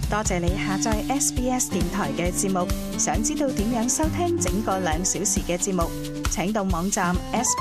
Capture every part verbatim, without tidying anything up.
多謝你下載 S B S 電台嘅節目。想知道點樣收聽整個兩小時嘅節目，請到網站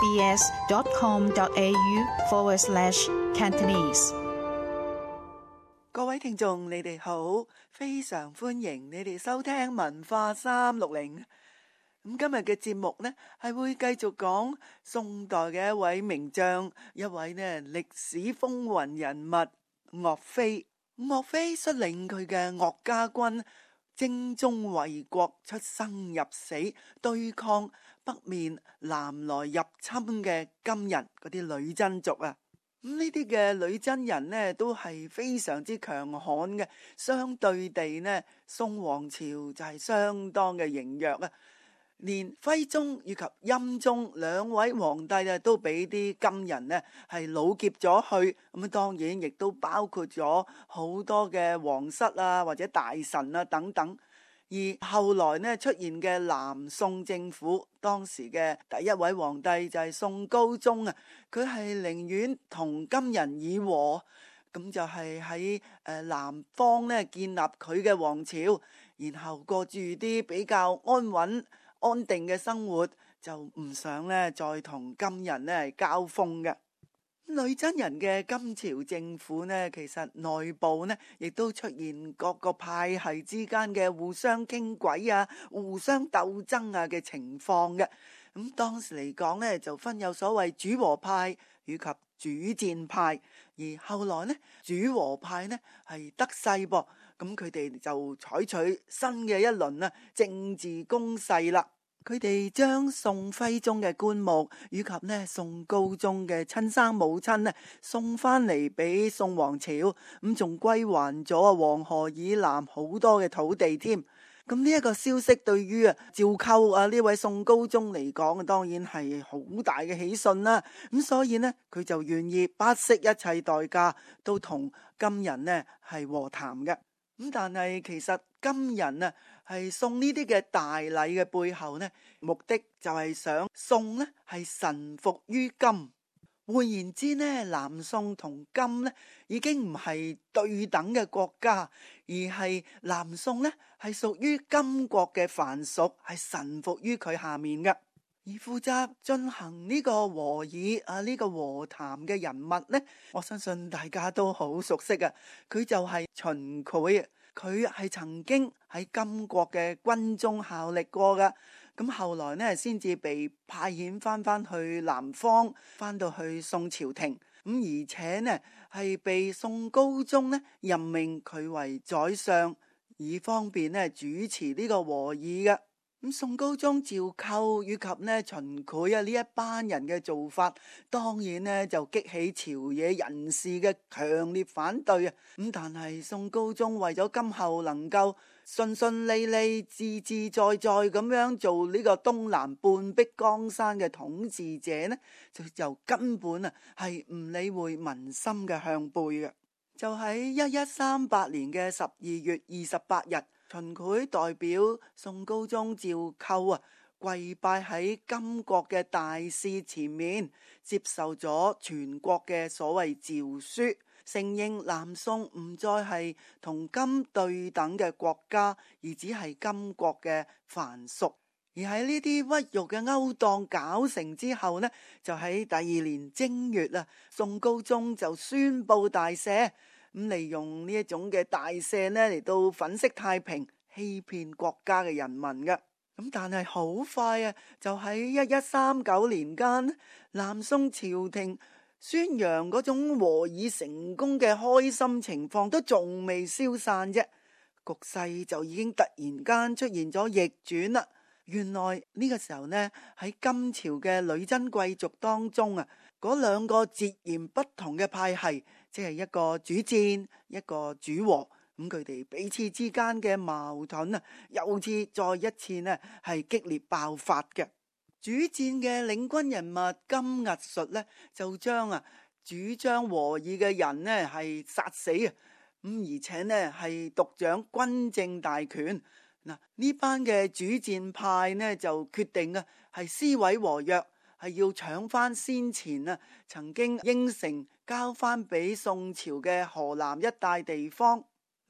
sbs.com.au forward slash Cantonese。 各位聽眾，你哋好，非常歡迎你哋收聽文化三六零。咁今日嘅節目呢，係會繼續講宋代嘅一位名將，一位呢歷史風雲人物岳飛。岳飛率領佢嘅岳家軍精忠衛國，出生入死，對抗北面南來入侵嘅金人嗰啲女真族啊。咁呢啲嘅女真人呢，都係非常之強悍嘅，相對地呢，宋王朝就係相當嘅羸弱啊。連徽宗以及欽宗兩位皇帝啊，都俾啲金人呢係擄劫咗去。咁啊，當然亦都包括咗好多嘅皇室啊，或者大臣啊等等。而後來呢出現嘅南宋政府，當時嘅第一位皇帝就係宋高宗啊，佢係寧願同金人議和，咁就係喺誒南方呢建立佢嘅王朝，然後過住啲比較安穩安定嘅生活，就唔想咧再同金人咧交鋒嘅。女真人嘅金朝政府呢，其實內部呢亦都出現各個派系之間嘅互相傾軌啊、互相鬥爭啊嘅情況嘅。咁當時嚟講呢，就分有所謂主和派以及主戰派，而後來呢，主和派呢係得勢噃。咁佢哋就採取新嘅一輪啊政治攻勢啦。佢哋將宋徽宗嘅棺木以及呢宋高宗嘅親生母親呢送翻嚟俾宋王朝，咁仲歸還咗啊黃河以南好多嘅土地添。咁呢一個消息對於啊趙構啊呢位宋高宗嚟講啊，當然係好大嘅喜訊啦。咁所以呢，佢就願意不惜一切代價都同金人呢係和談嘅。咁但係其實金人啊係送呢啲嘅大禮嘅背後呢，目的就係想宋呢係臣服於金。換言之呢，南宋同金呢已經唔係對等嘅國家，而係南宋呢係屬於金國嘅藩屬，係臣服於佢下面嘅。而負責進行呢個和議啊呢個和談嘅人物呢，我相信大家都好熟悉啊，佢就係秦檜。佢係曾經喺金國嘅軍中效力過噶，咁後來呢先至被派遣翻翻去南方，翻到去宋朝廷，咁而且呢係被宋高宗呢任命佢為宰相，以方便呢主持呢個和議嘅。咁宋高宗趙構以及呢秦檜啊呢一班人嘅做法，當然呢就激起朝野人士嘅強烈反對啊！咁但係宋高宗為咗今後能夠順順利利、自自在在咁樣做呢個東南半壁江山嘅統治者呢，就就根本啊係唔理會民心嘅向背嘅。就喺一一三八年嘅十二月二十八日，秦檜代表宋高宗趙構啊跪拜喺金國嘅大使前面，接受咗全國嘅所謂詔書，承認南宋唔再係同金對等嘅國家，而只係金國嘅藩屬。而喺呢啲屈辱嘅勾當搞成之後呢，就喺第二年正月啊，宋高宗就宣布大赦。咁利用呢一種嘅大赦呢嚟到粉飾太平，欺騙國家嘅人民嘅。咁但係好快啊，就喺一一三九年間，南宋朝廷宣揚嗰種和議成功嘅開心情況都仲未消散啫，局勢就已經突然間出現咗逆轉啦。原來呢個時候呢，喺金朝嘅女真貴族當中啊，嗰兩個截然不同嘅派系，即係一個主戰，一個主和，咁佢哋彼此之間嘅矛盾啊，又次再一次呢係激烈爆發嘅。主戰嘅領軍人物金屹術呢，就將啊主張和議嘅人呢係殺死啊，咁而且呢係獨掌軍政大權。嗱，呢班嘅主戰派呢就決定啊係撕毀和約，係要搶翻先前啊曾經應承交翻俾宋朝嘅河南一帶地方。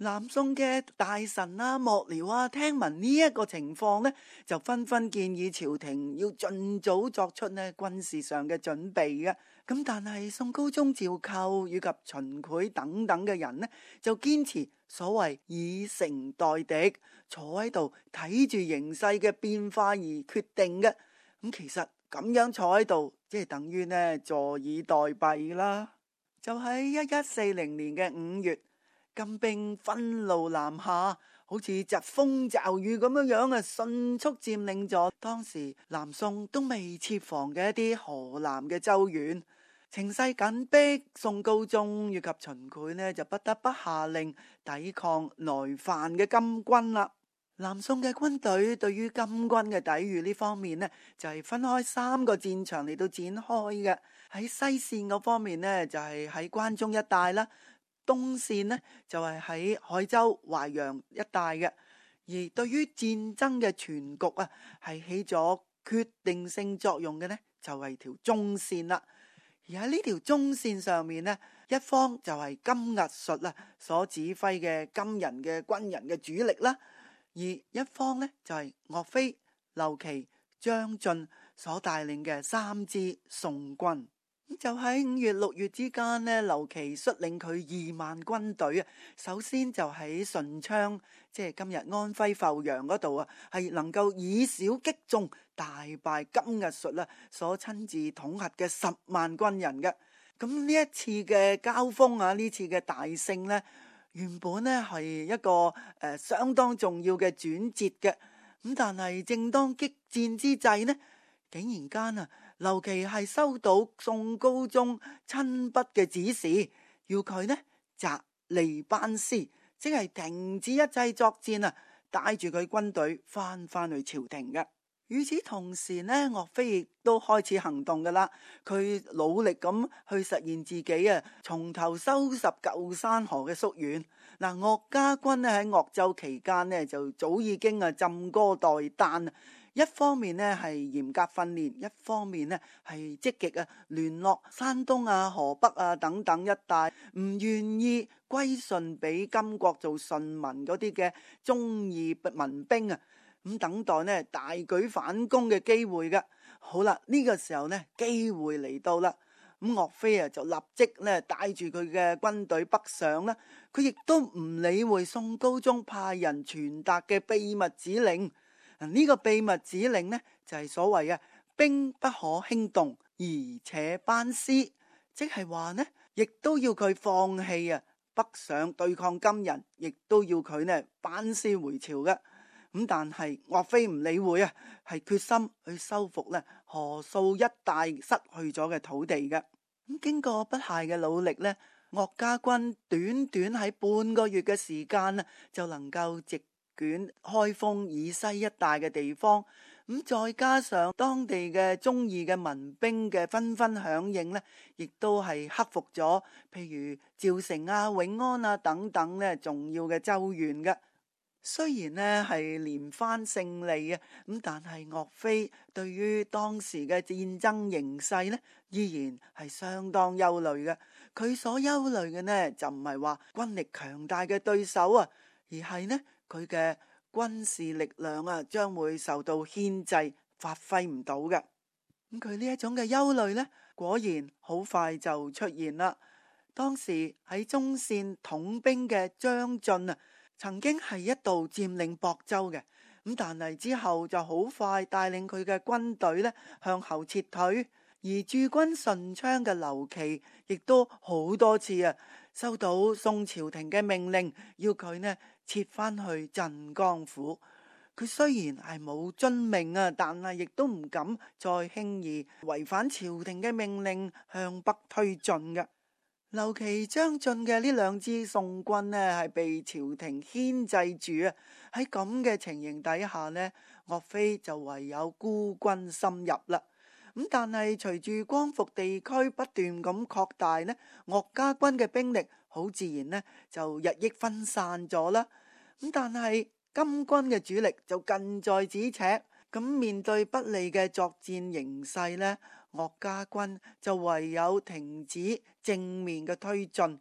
南宋嘅大臣啊、幕僚啊，聽聞呢一個情況呢，就紛紛建議朝廷要盡早作出呢軍事上嘅準備嘅。咁但係宋高宗趙構以及秦檜等等嘅人呢，就堅持所謂以誠待敵，坐喺度睇住形勢嘅變化而決定嘅。咁其實咁樣坐喺度，即係等於呢坐以待斃啦。就喺一一四零年嘅五月，金兵憤怒南下，好似疾風驟雨咁樣樣啊，迅速佔領咗當時南宋都未設防嘅一啲河南嘅州縣。情勢緊迫，宋高宗以及秦檜呢就不得不下令抵抗來犯嘅金軍啦。南宋嘅軍隊對於金軍嘅抵禦呢方面呢，就係分開三個戰場嚟到展開嘅。喺西線嗰方面呢，就係喺關中一帶啦。東線呢，就係喺海州、淮陽一帶嘅。而對於戰爭嘅全局啊，係起咗決定性作用嘅呢，就係條中線啦。而喺呢條中線上面呢，一方就係金押術啊所指揮嘅金人嘅軍人嘅主力啦，而一方呢，就係岳飛、劉琦、張晉所帶領嘅三支宋軍。就喺五月六月之間呢，劉琦率領佢二萬軍隊啊，首先就喺順昌，即係今日安徽阜陽嗰度啊，係能夠以少擊眾，大敗金押術啦所親自統轄嘅十萬軍人嘅。咁呢一次嘅交鋒啊，呢次嘅大勝呢，原本呢係一個誒、呃、相當重要嘅轉折嘅。咁但係正當激戰之際呢，竟然間啊，劉琦係收到宋高宗親筆嘅指示，要佢呢擇離班師，即係停止一切作戰啊，帶住佢軍隊翻翻去朝廷嘅。與此同時呢，岳飛亦都開始行動噶啦，佢努力咁去實現自己啊，從頭收拾舊山河嘅宿院。嗱，岳家軍呢喺鄂州期間呢，就早已經啊浸戈待旦。一方面呢係嚴格訓練，一方面呢係積極啊聯絡山東啊、河北啊等等一帶唔願意歸順俾金國做順民嗰啲嘅忠義民兵啊，咁等待呢大舉反攻嘅機會嘅。好啦，呢個時候呢機會嚟到啦，咁岳飛啊就立即呢帶住佢嘅軍隊北上啦，佢亦都唔理會宋高宗派人傳達嘅秘密指令。呢個秘密指令呢，就係所謂嘅兵不可輕動，而且班師，即係話呢，亦都要佢放棄啊北上對抗金人，亦都要佢呢班師回朝嘅。咁但係岳飛唔理會啊，係決心去收復呢河素一帶失去咗嘅土地嘅。咁經過不懈嘅努力呢，岳家軍短短喺半個月嘅時間呢，就能夠直捲開封以西一帶嘅地方，咁再加上當地嘅忠義嘅民兵嘅紛紛響應呢，亦都係克服咗譬如趙城啊、永安啊等等呢重要嘅州縣嘅。雖然呢係連番勝利啊，咁但係岳飛對於當時嘅戰爭形勢呢，依然係相當憂慮嘅。佢所憂慮嘅呢，就唔係話軍力強大嘅對手啊，而係呢佢嘅軍事力量啊，將會受到牽制，發揮唔到嘅。咁佢呢一種嘅憂慮呢，果然好快就出現啦。當時喺中線統兵嘅張晉啊，曾經係一度佔領亳州嘅，咁但係之後就好快帶領佢嘅軍隊呢向後撤退。而駐軍順昌嘅劉琦亦都好多次啊收到宋朝廷嘅命令，要佢呢撤翻去鎮江府。佢雖然係冇遵命啊，但係亦都唔敢再輕易違反朝廷嘅命令向北推進嘅。劉琦、張晉嘅呢兩支宋軍呢，係被朝廷牽制住啊！喺咁嘅情形底下呢，岳飛就唯有孤軍深入啦。咁但係隨住光復地區不斷咁擴大呢，岳家軍嘅兵力好自然呢就日益分散咗啦。咁但係金軍嘅主力就近在咫尺，咁面對不利嘅作戰形勢呢，岳家軍就唯有停止正面嘅推進，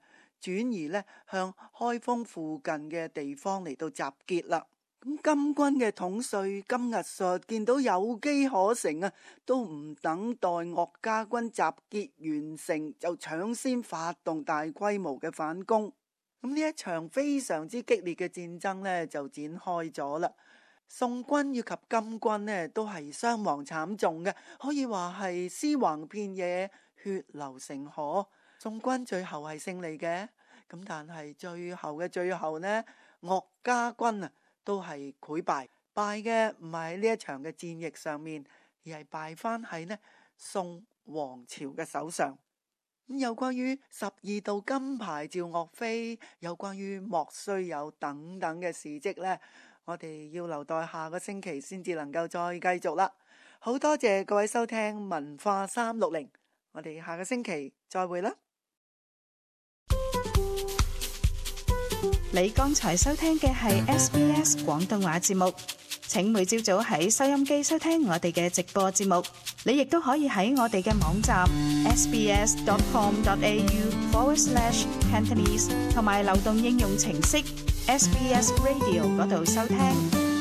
轉移咧向開封附近嘅地方嚟到集結啦。咁金軍嘅統帥金日術見到有機可乘啊，都唔等待岳家軍集結完成，就搶先發動大規模嘅反攻。咁呢一場非常之激烈嘅戰爭呢，就展開咗啦。宋軍以及金軍呢，都係傷亡慘重嘅，可以話係屍橫遍野，血流成河。宋軍最後係勝利嘅，咁但係最後嘅最後呢，岳家軍啊，都係潰敗，敗嘅唔係喺呢一場嘅戰役上面，而係敗翻喺呢宋王朝嘅手上。咁有關於十二道金牌趙岳飛，有關於莫須有等等嘅事蹟呢，我哋要留待下個星期先至能夠再繼續啦。好多謝各位收聽文化三六零，我哋下個星期再會啦。 你剛才收聽嘅係 S B S 廣東話節目，請每朝早喺收音機收聽我哋嘅直播節目。你亦都可以喺我哋嘅網站 sbs.com.au forward slash Cantonese 同埋流動應用程式 S B S Radio 嗰度收聽。